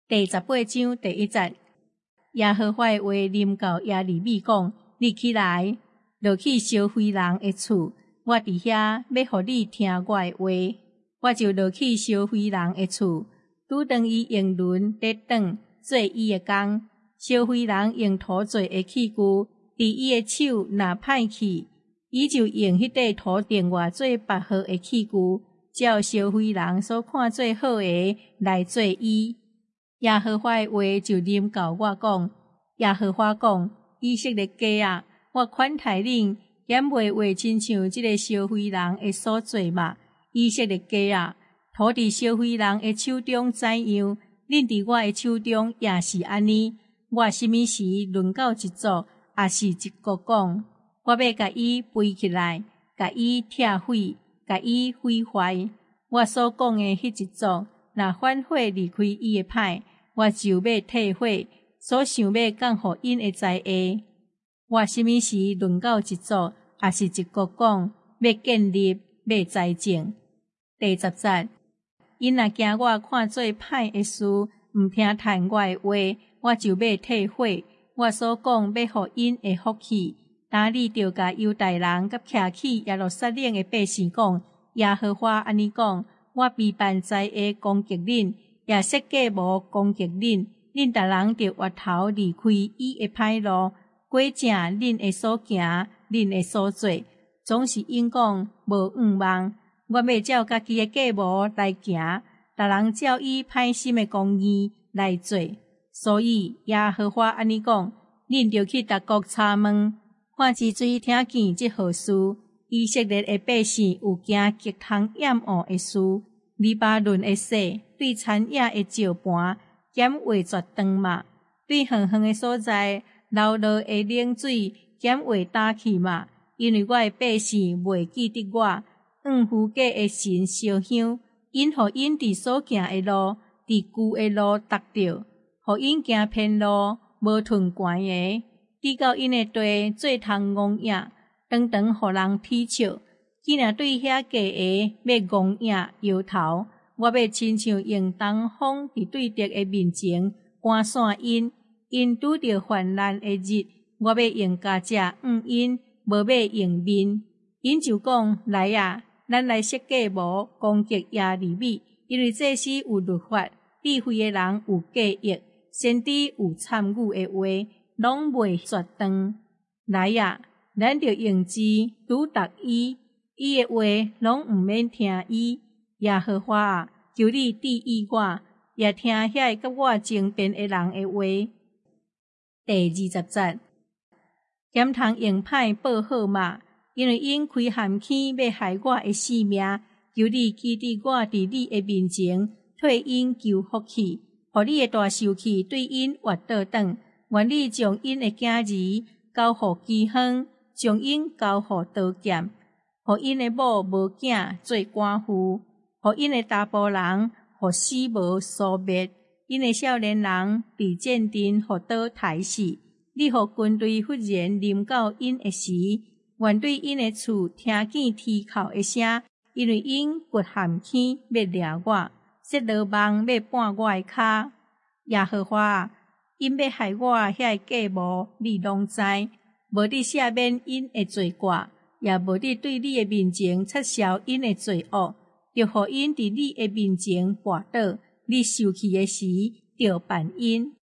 第18章第1节，耶和华的话临到耶利米讲：你起来，落去烧灰人的厝，我伫遐要互你听我的话。我就落去烧灰人的厝，拄当伊用轮咧转做伊的工。烧灰人用土做的器具，伫伊的手若歹去，伊就用迄块土另外做别号的器具，照烧灰人所看做好的来做伊。耶和华的话就临到我讲：耶和华讲，以色列家啊，我款待恁，减袂画亲像即个烧灰人的所做嘛。以色列家啊，土伫烧灰人的手中怎样，恁伫我的手中也是安尼。我什么时轮到一族，也是一国讲，我要甲伊背起来，甲伊拆毁，甲伊毁坏。我所讲的迄一族，若反悔离开伊的歹，我就要退火，所想要降互因的灾厄。我什么时轮到一族，也是一国讲，要建立，要财政。第10节，因若惊我看做歹的事，毋听谈我的话，我就要退火。我所讲要互因的福气，当你着甲犹大人甲徛起耶路撒冷的百姓讲，耶和华安尼讲：我备办灾厄攻击恁，也设计谋攻击恁。恁逐人着越头离开伊的歹路，过正恁的所行，恁的所做，总是因讲无愿望。我要照家己的计谋来行，逐人照伊歹心的公义来做。所以耶和华安尼讲：恁着去逐国查问，看是谁听见这号事。以色列的百姓有惊极通掩恶的事，黎巴嫩的势对田野的石盘减画绝长嘛，对远远的所在流落的冷水减画打去嘛。因为我的百姓袂记得我，附假的神烧香，因互因伫所行的路，伫旧的路踏着，互因行偏路，无顺悬的，滴到因的地做通戆影，常常互人踢笑。既然对遐假的要戆影摇头，我要亲像用东风伫对敌的面前赶散因。因拄着患难的日，我要用加只因，无要用面。因就讲：来啊，咱来设计谋攻击耶利米，因为这是有律法、智慧的人有计划，先知有参与的话，拢袂绝断。来啊，咱着用之拄达伊，伊的话拢毋免听伊。耶和华啊，求你注意我，也听遐甲我争辩的人的话。第20节，咸通用歹报好嘛，因为因开陷阱要害我的性命。求你记得我伫你的面前，退因求福气，互你的大受气对因越倒转。愿你将因的囝儿交互饥荒，将因交互刀剑，互因的某无囝做寡妇，互因的查甫人互死无所灭，因的少年人被战阵互刀刣死。你互军队忽然临到因的时，愿对因的厝听见啼哭的声，因为因掘陷阱要掠我，设罗网要绊我的骹。耶和华啊，因要害我遐计谋，你拢知，无你赦免因的罪过，也无你对你的面前撤销因的罪恶，就互因伫你的面前滑倒。你受气的时，就办因。